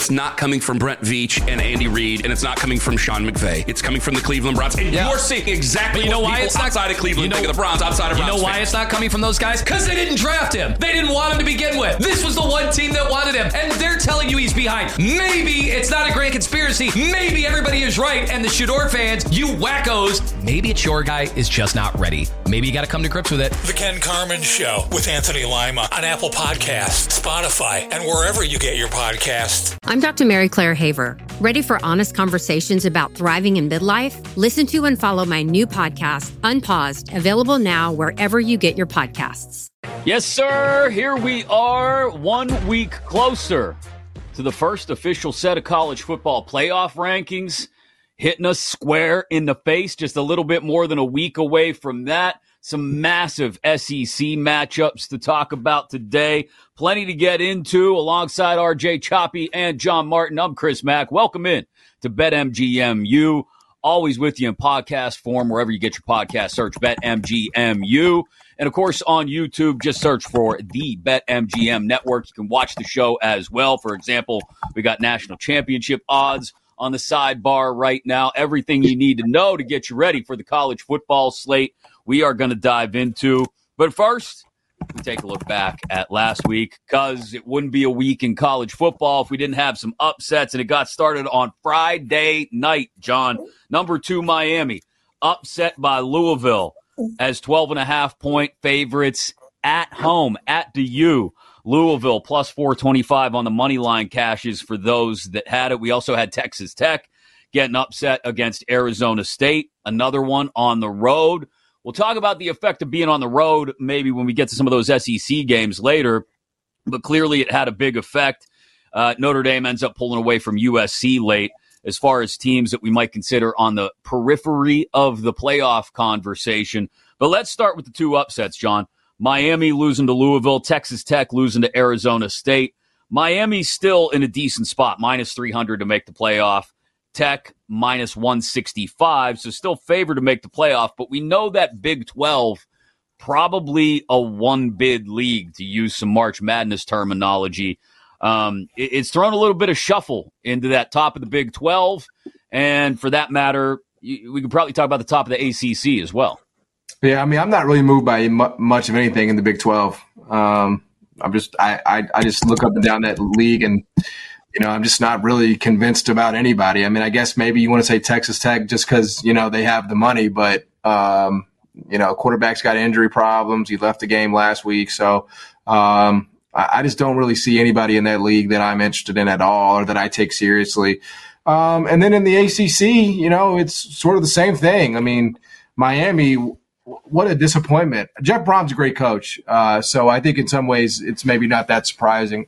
it's not coming from Brent Veach and Andy Reid, and it's not coming from Sean McVay. It's coming from the Cleveland Browns. And you're seeing exactly what people outside of Cleveland think of the Browns, outside of Browns. You know why it's not coming from those guys? Because they didn't draft him. They didn't want him to begin with. This was the one team that wanted him, and they're telling you he's behind. Maybe it's not a grand conspiracy. Maybe everybody is right, and the Shador fans, you wackos, maybe it's your guy is just not ready. Maybe you got to come to grips with it. The Ken Carman Show with Anthony Lima on Apple Podcasts, Spotify, and wherever you get your podcasts. I'm Dr. Mary Claire Haver. Ready for honest conversations about thriving in midlife? Listen to and follow my new podcast, Unpaused, available now wherever you get your podcasts. Yes, sir. Here we are, 1 week closer to the first official set of college football playoff rankings, hitting us square in the face, just a little bit more than a week away from that. Some massive SEC matchups to talk about today. Plenty to get into alongside RJ Choppy and John Martin. I'm Chris Mack. Welcome in to BetMGMU. Always with you in podcast form, wherever you get your podcast. Search BetMGMU. And, of course, on YouTube, just search for the BetMGM Network. You can watch the show as well. For example, we got national championship odds on the sidebar right now. Everything you need to know to get you ready for the college football slate we are going to dive into. But first, we take a look back at last week, because it wouldn't be a week in college football if we didn't have some upsets, and it got started on Friday night, John. Number 2, Miami, upset by Louisville as 12.5-point favorites at home at the U. Louisville plus 425 on the money line cashes for those that had it. We also had Texas Tech getting upset against Arizona State, another one on the road. We'll talk about the effect of being on the road maybe when we get to some of those SEC games later, but clearly it had a big effect. Notre Dame ends up pulling away from USC late as far as teams that we might consider on the periphery of the playoff conversation. But let's start with the two upsets, John. Miami losing to Louisville, Texas Tech losing to Arizona State. Miami's still in a decent spot, minus 300 to make the playoff. Tech minus 165, so still favored to make the playoff. But we know that Big 12, probably a one-bid league, to use some March Madness terminology. It's thrown a little bit of shuffle into that top of the Big 12. And for that matter, we could probably talk about the top of the ACC as well. Yeah, I mean, I'm not really moved by much of anything in the Big 12. I just look up and down that league, and I'm just not really convinced about anybody. I mean, I guess maybe you want to say Texas Tech just because they have the money, but quarterback's got injury problems. He left the game last week, so I just don't really see anybody in that league that I'm interested in at all or that I take seriously. And then in the ACC, it's sort of the same thing. I mean, Miami, what a disappointment. Jeff Brom's a great coach. So I think in some ways it's maybe not that surprising.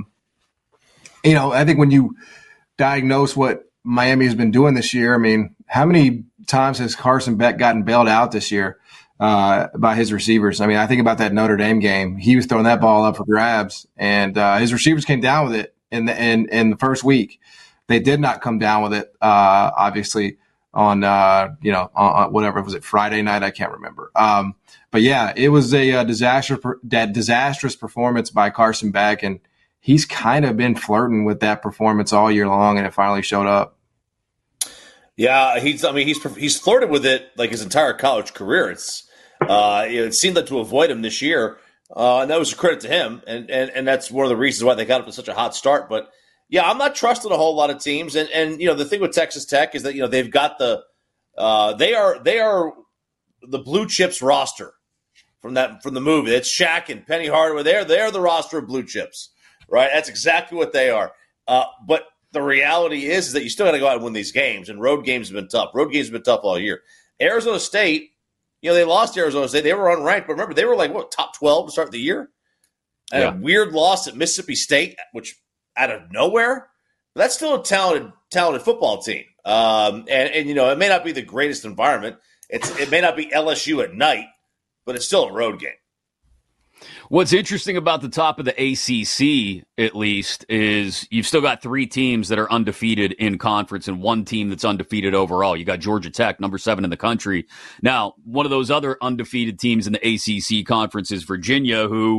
I think when you diagnose what Miami has been doing this year, I mean, how many times has Carson Beck gotten bailed out this year by his receivers? I mean, I think about that Notre Dame game. He was throwing that ball up for grabs, and his receivers came down with it in the first week. They did not come down with it, obviously, on whatever, was it Friday night? I can't remember. But yeah, it was a disastrous performance by Carson Beck, and he's kind of been flirting with that performance all year long, and it finally showed up. Yeah, he's flirted with it like his entire college career. It seemed like to avoid him this year, and that was a credit to him, and that's one of the reasons why they got up to such a hot start. But yeah, I'm not trusting a whole lot of teams, and the thing with Texas Tech is that they've got they are the blue chips roster from the movie. It's Shaq and Penny Hardaway. They're the roster of blue chips, right? That's exactly what they are. But the reality is that you still got to go out and win these games, and road games have been tough. Road games have been tough all year. Arizona State, they lost to Arizona State. They were unranked, but remember, they were top 12 to start the year? And a weird loss at Mississippi State, which out of nowhere. But that's still a talented football team. And it may not be the greatest environment. It may not be LSU at night, but it's still a road game. What's interesting about the top of the ACC, at least, is you've still got three teams that are undefeated in conference and one team that's undefeated overall. You got Georgia Tech, number 7 in the country. Now, one of those other undefeated teams in the ACC conference is Virginia, who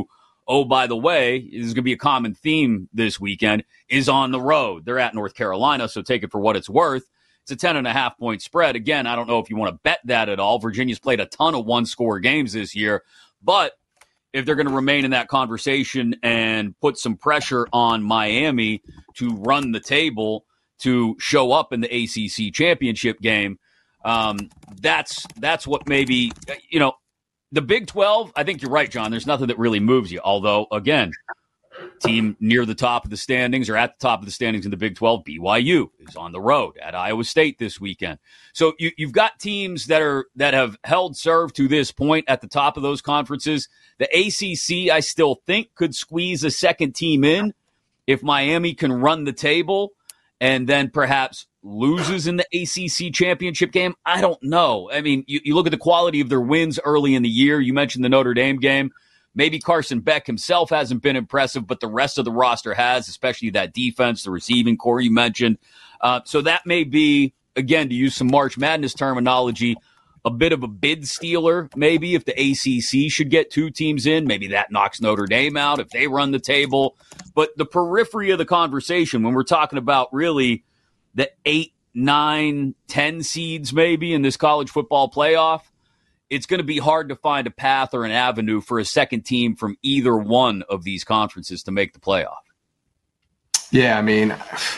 oh, by the way, this is going to be a common theme this weekend, is on the road. They're at North Carolina, so take it for what it's worth. It's a 10.5-point spread. Again, I don't know if you want to bet that at all. Virginia's played a ton of one-score games this year, but if they're going to remain in that conversation and put some pressure on Miami to run the table to show up in the ACC championship game, that's what maybe, the Big 12, I think you're right, John. There's nothing that really moves you. Although, again, team near the top of the standings or at the top of the standings in the Big 12, BYU is on the road at Iowa State this weekend. So you've got teams that have held serve to this point at the top of those conferences. The ACC, I still think, could squeeze a second team in if Miami can run the table and then perhaps loses in the ACC championship game. I don't know. I mean, you look at the quality of their wins early in the year. You mentioned the Notre Dame game. Maybe Carson Beck himself hasn't been impressive, but the rest of the roster has, especially that defense, the receiving core you mentioned. So that may be, again, to use some March Madness terminology, a bit of a bid stealer, maybe, if the ACC should get two teams in. Maybe that knocks Notre Dame out if they run the table. But the periphery of the conversation, when we're talking about really the 8, 9, 10 seeds maybe in this college football playoff, it's going to be hard to find a path or an avenue for a second team from either one of these conferences to make the playoff. Yeah, I mean,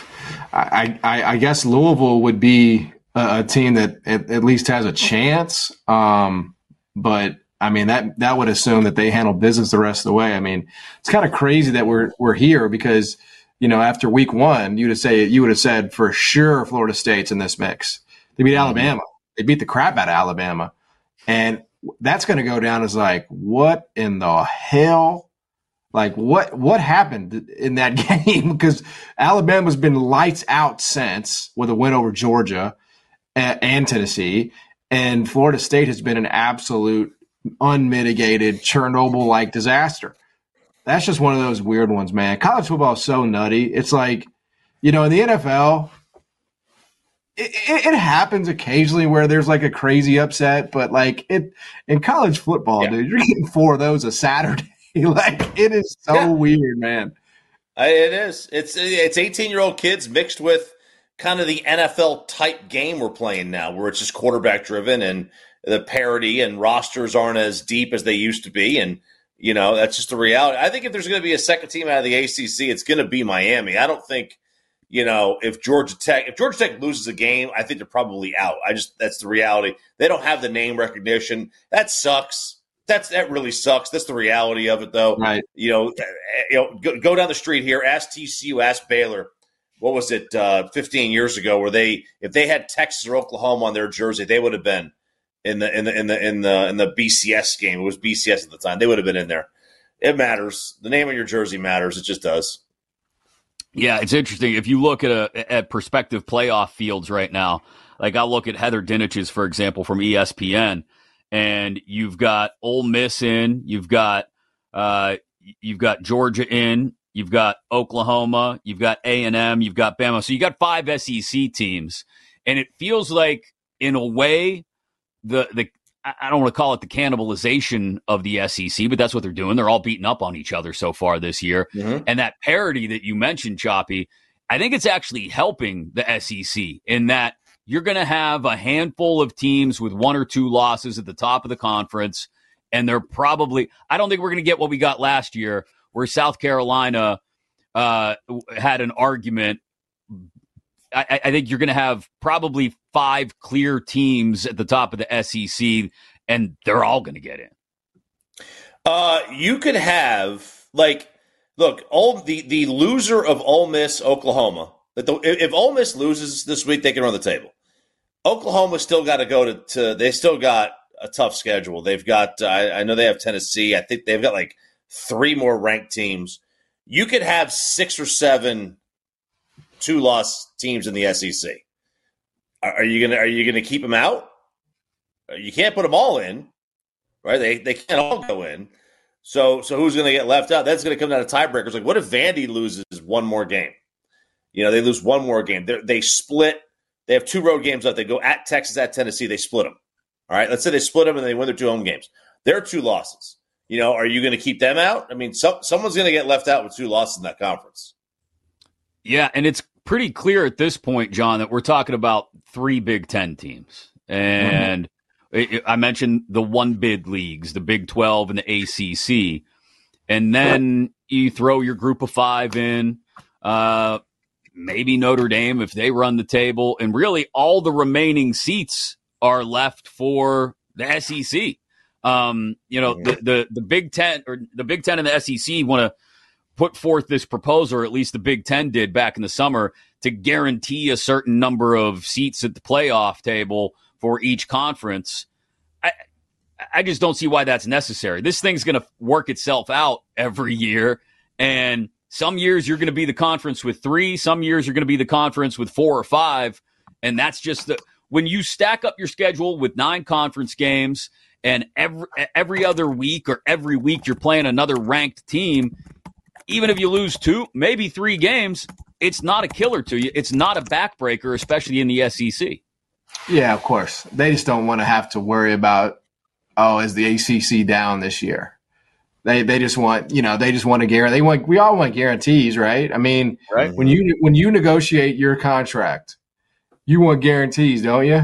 I guess Louisville would be a team that at least has a chance. But I mean, that would assume that they handle business the rest of the way. I mean, it's kind of crazy that we're here because, after week one, you would have said for sure Florida State's in this mix. They beat Alabama. They beat the crap out of Alabama. And that's going to go down as like, what in the hell? Like, what happened in that game? Because Alabama's been lights out since with a win over Georgia and Tennessee. And Florida State has been an absolute unmitigated Chernobyl-like disaster. That's just one of those weird ones, man. College football is so nutty. It's like, in the NFL – It happens occasionally where there's like a crazy upset, but like in college football, dude, you're getting 4 of those a Saturday. Like it is so weird, man. It is. It's 18-year-old kids mixed with kind of the NFL type game we're playing now, where it's just quarterback driven and the parity and rosters aren't as deep as they used to be, and that's just the reality. I think if there's going to be a second team out of the ACC, it's going to be Miami. I don't think. If Georgia Tech loses a game, I think they're probably out. That's the reality. They don't have the name recognition. That sucks. That really sucks. That's the reality of it, though. Right. Go down the street here. Ask TCU. Ask Baylor. What was it? 15 years ago, where if they had Texas or Oklahoma on their jersey, they would have been in the BCS game. It was BCS at the time. They would have been in there. It matters. The name of your jersey matters. It just does. Yeah, it's interesting. If you look at prospective playoff fields right now, like I'll look at Heather Dinich's, for example, from ESPN, and you've got Ole Miss in, you've got Georgia in, you've got Oklahoma, you've got A&M, you've got Bama. So you got 5 SEC teams, and it feels like, in a way, I don't want to call it the cannibalization of the SEC, but that's what they're doing. They're all beating up on each other so far this year. Mm-hmm. And that parity that you mentioned, Choppy, I think it's actually helping the SEC in that you're going to have a handful of teams with 1 or 2 losses at the top of the conference. And they're probably – I don't think we're going to get what we got last year where South Carolina had an argument. I think you're going to have probably 5 clear teams at the top of the SEC, and they're all going to get in. You could have, the loser of Ole Miss, Oklahoma. If Ole Miss loses this week, they can run the table. Oklahoma's still got to go to they still got a tough schedule. They've got, I know they have Tennessee. I think they've got 3 more ranked teams. You could have 6 or 7 2-loss teams in the SEC. Are you gonna keep them out? You can't put them all in, right? They can't all go in. So who's gonna get left out? That's gonna come down to tiebreakers. Like, what if Vandy loses 1 more game? They lose 1 more game. They split. They have 2 road games left. They go at Texas, at Tennessee. They split them. All right. Let's say they split them and they win their 2 home games. There are 2 losses. are you going to keep them out? I mean, someone's going to get left out with 2 losses in that conference. Yeah, and it's pretty clear at this point, John, that we're talking about 3 Big Ten teams. And I mentioned the 1-bid leagues, the Big 12 and the ACC. And then you throw your group of 5 in, maybe Notre Dame if they run the table. And really all the remaining seats are left for the SEC. The Big Ten or the Big Ten and the SEC want to put forth this proposal, or at least the Big Ten did back in the summer, to guarantee a certain number of seats at the playoff table for each conference. I just don't see why that's necessary. This thing's going to work itself out every year, and some years you're going to be the conference with 3, some years you're going to be the conference with 4 or 5, and that's just when you stack up your schedule with 9 conference games, and every other week or every week you're playing another ranked team, even if you lose 2, maybe 3 games, it's not a killer to you. It's not a backbreaker, especially in the SEC. Yeah, of course. They just don't want to have to worry about, is the ACC down this year? They just want, they just want to guarantee. We all want guarantees, right? I mean, right. When you negotiate your contract, you want guarantees, don't you?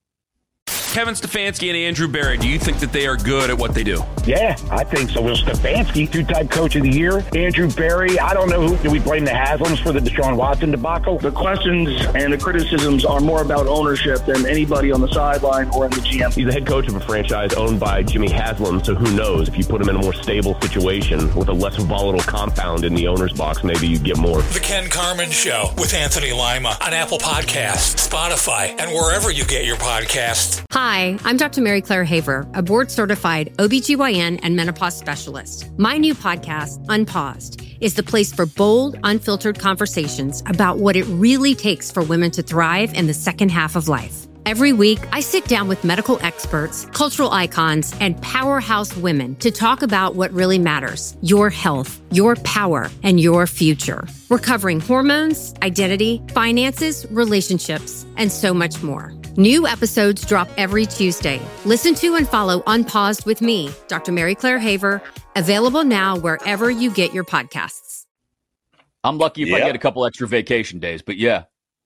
Kevin Stefanski and Andrew Berry, do you think that they are good at what they do? Yeah, I think so. Well, Stefanski, 2-time coach of the year. Andrew Berry, I don't know do we blame the Haslams for the Deshaun Watson debacle? The questions and the criticisms are more about ownership than anybody on the sideline or in the GM. He's the head coach of a franchise owned by Jimmy Haslam, so who knows? If you put him in a more stable situation with a less volatile compound in the owner's box, maybe you'd get more. The Ken Carman Show with Anthony Lima on Apple Podcasts, Spotify, and wherever you get your podcasts. Hi, I'm Dr. Mary Claire Haver, a board-certified OBGYN and menopause specialist. My new podcast, Unpaused, is the place for bold, unfiltered conversations about what it really takes for women to thrive in the second half of life. Every week, I sit down with medical experts, cultural icons, and powerhouse women to talk about what really matters: your health, your power, and your future. We're covering hormones, identity, finances, relationships, and so much more. New episodes drop every Tuesday. Listen to and follow Unpaused with me, Dr. Mary Claire Haver, available now wherever you get your podcasts. I'm lucky if I get a couple extra vacation days, but yeah.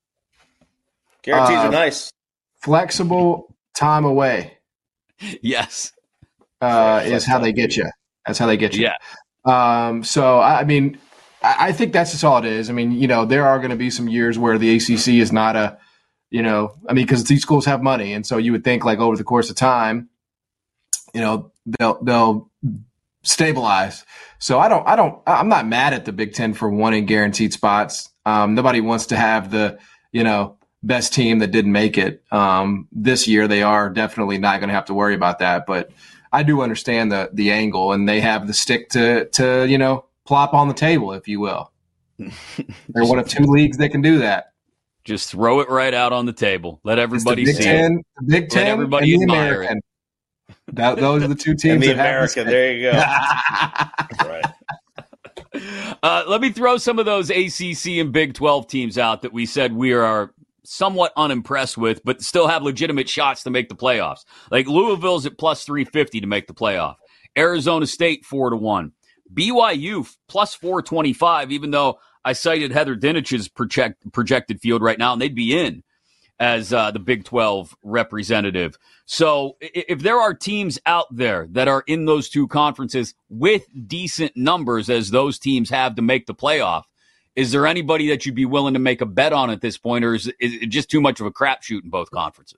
Guarantees are nice. Flexible time away. Yes. Is how they get you. That's how they get you. Yeah. So, I mean, I think that's just all it is. I mean, there are going to be some years where the ACC is not a, because these schools have money. And so you would think, like, over the course of time, they'll stabilize. So I'm not mad at the Big Ten for wanting guaranteed spots. Nobody wants to have the, best team that didn't make it. This year, they are definitely not going to have to worry about that. But I do understand the angle, and they have the stick to plop on the table, if you will. They're one of 2 leagues that can do that. Just throw it right out on the table. Let everybody see it. The Big Ten, let everybody and the admire American. Those are the 2 teams. And the that American. There you go. Right. Let me throw some of those ACC and Big 12 teams out that we said we are somewhat unimpressed with, but still have legitimate shots to make the playoffs. Like Louisville's at plus 350 to make the playoff. Arizona State 4-1. BYU plus 425, even though I cited Heather Dinich's projected field right now, and they'd be in as the Big 12 representative. So if there are teams out there that are in those 2 conferences with decent numbers as those teams have to make the playoff, is there anybody that you'd be willing to make a bet on at this point, or is it just too much of a crapshoot in both conferences?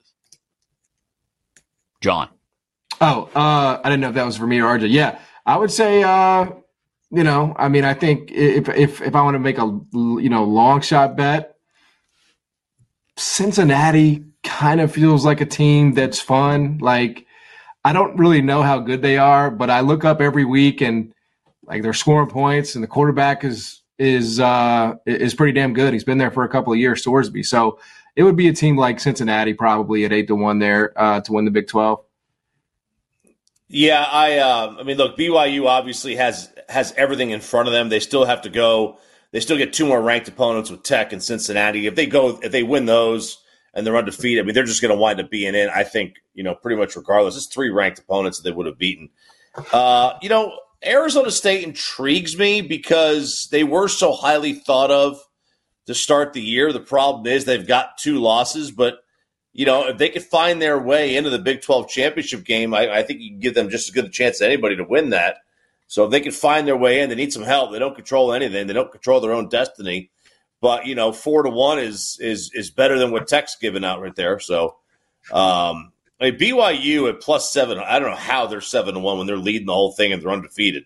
John. I didn't know if that was for me or RJ. Yeah, I would say, I think if I want to make a, long shot bet, Cincinnati kind of feels like a team that's fun. Like, I don't really know how good they are, but I look up every week and like they're scoring points, and the quarterback is pretty damn good. He's been there for a couple of years, Sorsby. So it would be a team like Cincinnati probably at 8-1 there to win the Big 12. Yeah, I mean, look, BYU obviously has everything in front of them. They still have to go. They still get 2 more ranked opponents with Tech and Cincinnati. If they win those and they're undefeated, I mean, they're just going to wind up being in. I think, pretty much regardless. It's 3 ranked opponents that they would have beaten. Arizona State intrigues me because they were so highly thought of to start the year. The problem is they've got 2 losses, but if they could find their way into the Big 12 championship game, I think you can give them just as good a chance as anybody to win that. So if they can find their way in, they need some help. They don't control anything. They don't control their own destiny. But 4-1 is better than what Tech's giving out right there. So BYU at +7. I don't know how they're 7-1 when they're leading the whole thing and they're undefeated.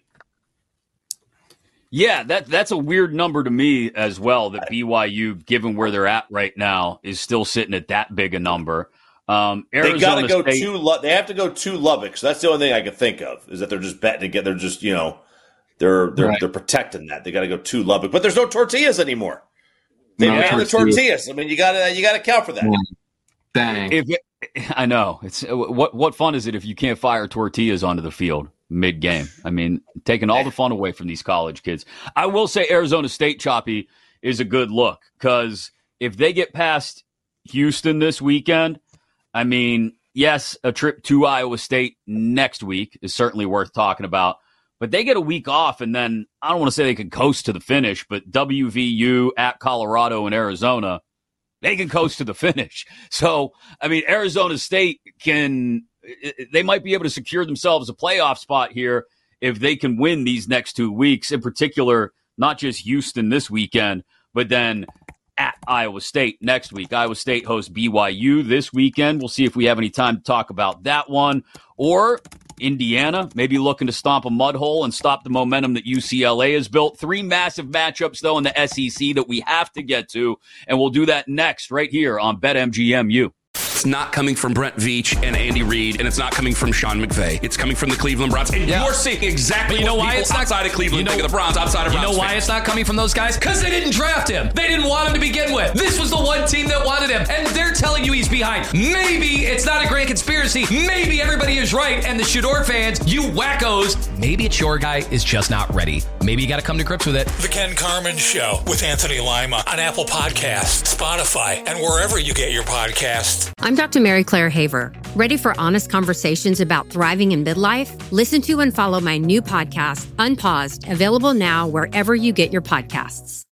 Yeah, that's a weird number to me as well, that BYU, given where they're at right now, is still sitting at that big a number. Arizona they got to go State, they have to go to Lubbock. So that's the only thing I can think of, is that they're just betting to get. They're just they're protecting that. They got to go to Lubbock, but there's no tortillas anymore. They banned the tortillas. I mean, you got to account for that. Dang. I know. It's what fun is it if you can't fire tortillas onto the field mid-game? I mean, taking all the fun away from these college kids. I will say Arizona State, Choppy, is a good look, because if they get past Houston this weekend, I mean, yes, a trip to Iowa State next week is certainly worth talking about, but they get a week off, and then I don't want to say they can coast to the finish, but WVU at Colorado and Arizona, they can coast to the finish. So, I mean, Arizona State they might be able to secure themselves a playoff spot here if they can win these next 2 weeks, in particular, not just Houston this weekend, but then at Iowa State next week. Iowa State hosts BYU this weekend. We'll see if we have any time to talk about that one. Or Indiana, maybe looking to stomp a mud hole and stop the momentum that UCLA has built. 3 massive matchups, though, in the SEC that we have to get to, and we'll do that next right here on BetMGMU. It's not coming from Brent Veach and Andy Reid, and it's not coming from Sean McVay. It's coming from the Cleveland Browns. And you're seeing exactly what people outside of Cleveland think of the Browns, outside of Browns. You know why it's not coming from those guys? Because they didn't draft him. They didn't want him to begin with. This was the one team that wanted him, and they're telling you he's behind. Maybe it's not a grand conspiracy. Maybe everybody is right, and the Shador fans, you wackos, maybe it's your guy is just not ready. Maybe you got to come to grips with it. The Ken Carman Show with Anthony Lima on Apple Podcasts, Spotify, and wherever you get your podcasts. I'm Dr. Mary Claire Haver. Ready for honest conversations about thriving in midlife? Listen to and follow my new podcast, Unpaused, available now wherever you get your podcasts.